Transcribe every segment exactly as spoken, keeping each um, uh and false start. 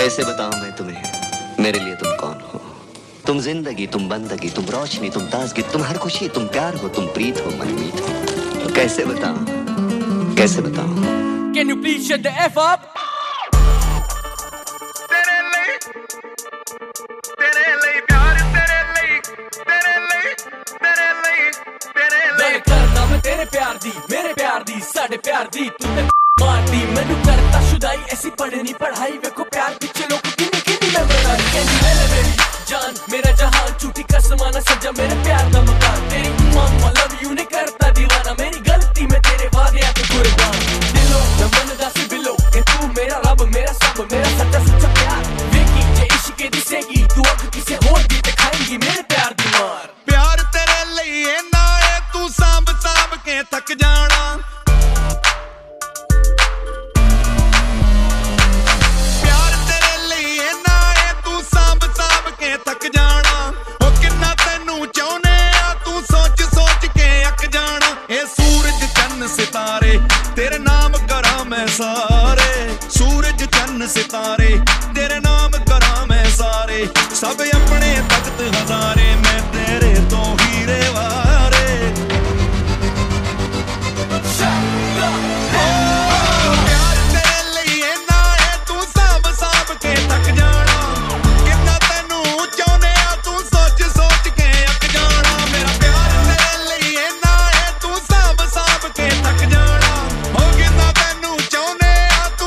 कैसे बताऊं मैं तुम्हें, मेरे लिए तुम कौन हो? तुम जिंदगी, तुम बंदगी, तुम रोशनी, तुम ताजगी, तुम हर खुशी, तुम प्यार हो, तुम प्रीत हो, मनमीत हो। तो कैसे बताऊं, कैसे बताऊं? Can you please shut the F up? तेरे लिए, तेरे लिए प्यार, तेरे लिए, तेरे लिए, तेरे लिए, तेरे लिए। मैं करना मैं तेरे प्यार दी, मेरे प्यार दी, साढ़े प्यार दी, तू ते मारती, मैनू करता शुदाई, ऐसी पढ़नी पढ़ाई, वेखो प्यार पिछे लोग किन्नी किन्नी मैं बताई। कैंडी ले ले मेरी जान, मेरा जहान, झूठी कसम ना सजा मेरे प्यार दा मकान। तेरी मामा लव यू नहीं करता दीवाना, मेरी गलती में तेरे वादे आके कुर्बान। दिलो मैं मन दा सी बिलो, के तू मेरा रब, मेरा सब, मेरा सच्चा सच्चा प्यार। वेखी जे इश्क दिसेगी, तू अग किसे होर दी ते खाएंगी मेरे प्यार दी मार। प्यार तेरे लिए ना है, तू सांभ सांभ के थक जाना। सितारे तेरे नाम करा मैं सारे, सूरज चन्न सितारे तेरे नाम करा मैं सारे। सब अपने तख्त हजारे, मैं तेरे तो हीरे वारे। प्यार तेरे लिए ना है, तू सांभ सांभ के थक जाना। कितना तेनू चाहने आ, तू सोच सोच के अक जाना। मेरा प्यार तेरे लिए ना है, तू सांभ सांभ के थक जाना। हो कितना तेनू चाहने आ तू।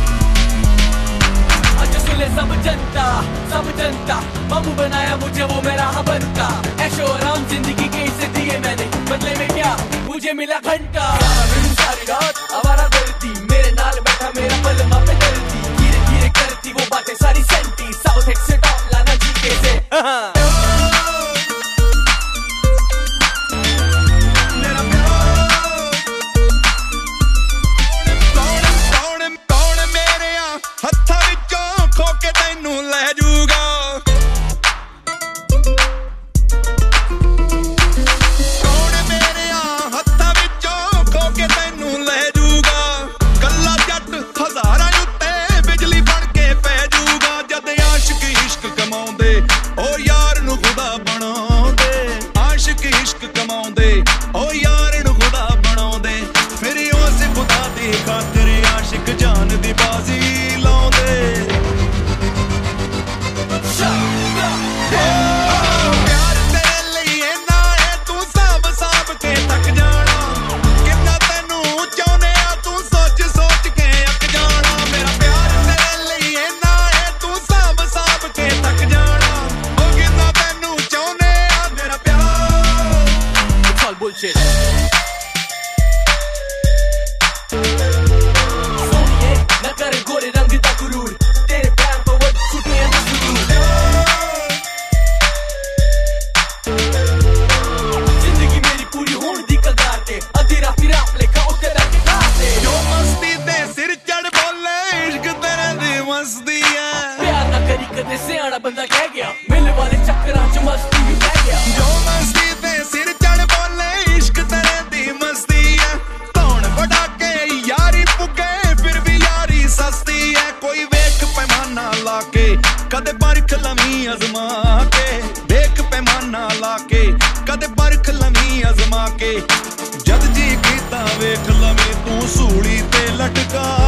आज सुने सब जनता, सब जनता, बाबू बनाया मुझे वो मेरा बनता। ऐशो आराम जिंदगी के इसे दिए मैंने, बदले में क्या मुझे मिला घंटा। सारी रात आवारा करती, मेरे नाल बैठा मेरा पलमा पे करती। धीरे धीरे करती वो बातें सारी सेंटी, साउथ एक्स से टॉप लाना जीके से। हत्था विचों खो के तैनू ले जूगा। कौन मेरे हत्था विचों खो के तैनू ले जूगा। कल्ला जट हजारां उत्ते बिजली बन के पै जूगा। जद आशिक इश्क कमाउंदे, ओ यार नू खुदा बनाउंदे। आशिक इश्क कमाउंदे, ओ यार नू खुदा बनाउंदे। फिर उस खुदा दी खातिर आशिक जान दी बाजी लाउंदे। प्यार तेरे लिए ना है, तू सांभ सांभ के थक जाना। कितना तेनू चाहने आ, तू सोच सोच के अक जाना। मेरा प्यार तेरे लिए ना है, तू सांभ सांभ के थक जाना। ओ कितना तेनू चाहने आ, मेरा प्यार। It's all bullshit. सोनिए न कर गोरे रंग दा गुरूर, तेरे प्यार तो वध छुटे ना सुरूर। जिंदगी मेरी पूरी होण दी कगार ते, अधी राती रात लेखा उत्ते बैठ खाते। जो मस्ती दे सिर चढ़ बोले, इश्क तेरे दी मस्ती है। प्यार ना करी कदे सियाना बंदा कह गया, मिल वाले चक्करां च मस्ती भी बह गया। जो मस्ती दे सिर चढ़ बोले, इश्क तेरे दी मस्ती है। धौन बढ़ा के यारी पुगे, फिर भी यारी सस्ती है। कोई वेख पैमाना लाके, कदे परख लवी अजमा के। देख पैमाना लाके, कदे परख लवी अजमा के। जद जी कीता वेख लवी तू सूली ते लटका